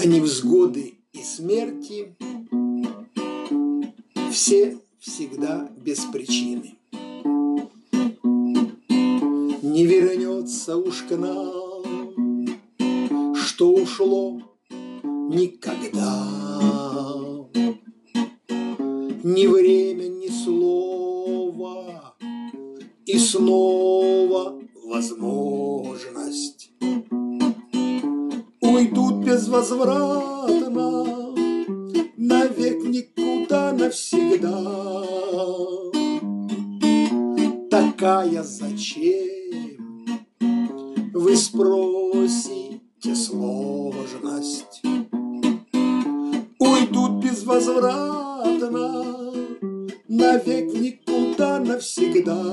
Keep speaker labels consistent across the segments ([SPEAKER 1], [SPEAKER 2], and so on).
[SPEAKER 1] А невзгоды и смерти все всегда без причины. Не вернется уж к нам, что ушло, никогда. Ни время, ни слова, и снова возможность. Уйдут безвозвратно, навек, никуда, навсегда. Такая зачем, вы спросите, сложность. Уйдут безвозвратно, навек, никуда, навсегда.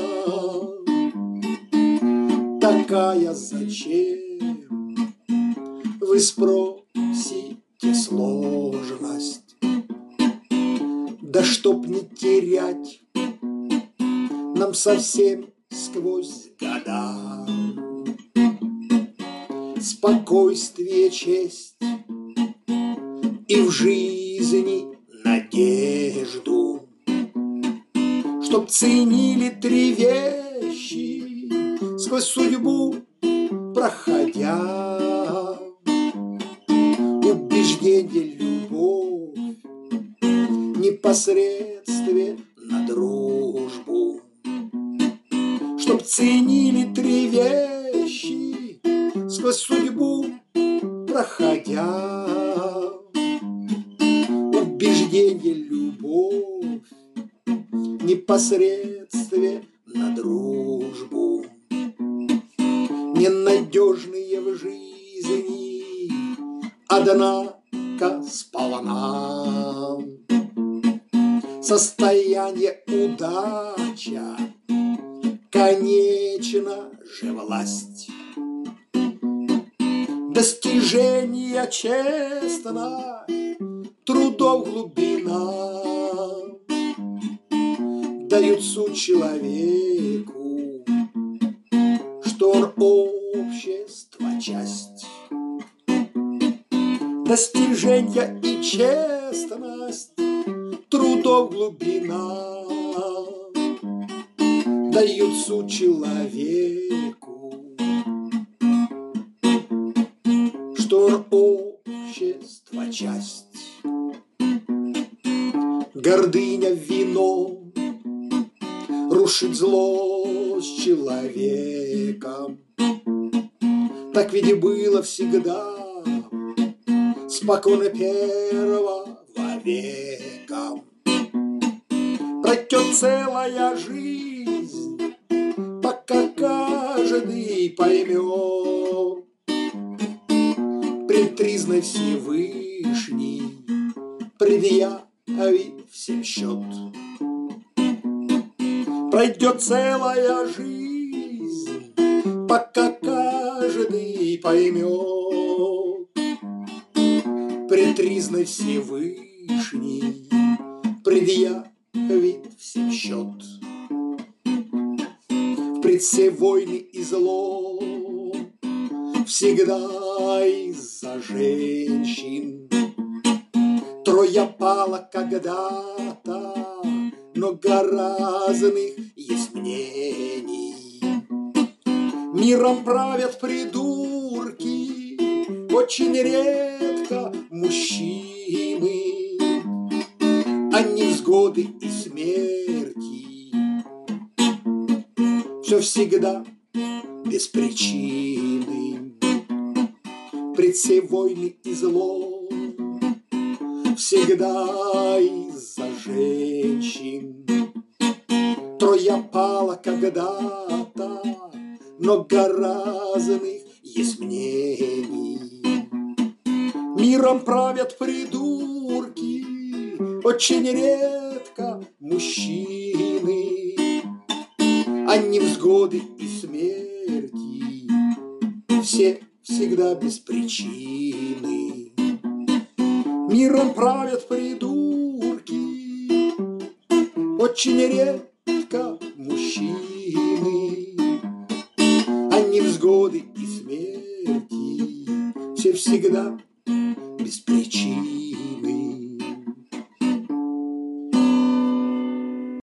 [SPEAKER 1] Такая зачем, вы спросите, сложность. Да чтоб не терять нам совсем сквозь года спокойствие, честь и в жизни надежду, чтоб ценили три вещи сквозь судьбу проходя: убеждение, любовь, непосредствие на дружбу. Чтоб ценили три вещи сквозь судьбу проходя: убеждение, любовь, непосредствие на дружбу. Ненадежные в жизни, однако сполна. Состояние удача, конечно же власть. Достижения честно, трудов глубина дают суть человеку, что он общество часть. Достижения и честность, трудов глубина дают суть человеку, что он общество часть. Гордыня вином рушит зло с человеком. Так ведь и было всегда, спокойно первого века. Пройдет целая жизнь, пока каждый поймет, пред тризной Всевышний предъявит всем счет. Пройдет целая жизнь, пока каждый поймет, пред тризной Всевышний предъявит всем счет. Впредь все войны и зло всегда из-за женщин. Троя пала когда-то, много разных есть мнений. Миром правят придурки, очень редко мужчины. А невзгоды и смерти все всегда без причины. Пред всей войны и зло всегда из-за женщин. Троя пала когда-то, много разных есть мнений. Миром правят придурки, очень редко мужчины. А невзгоды и смерти все всегда без причины. Миром правят придурки, очень редко мужчины. А невзгоды и смерти все всегда без причин.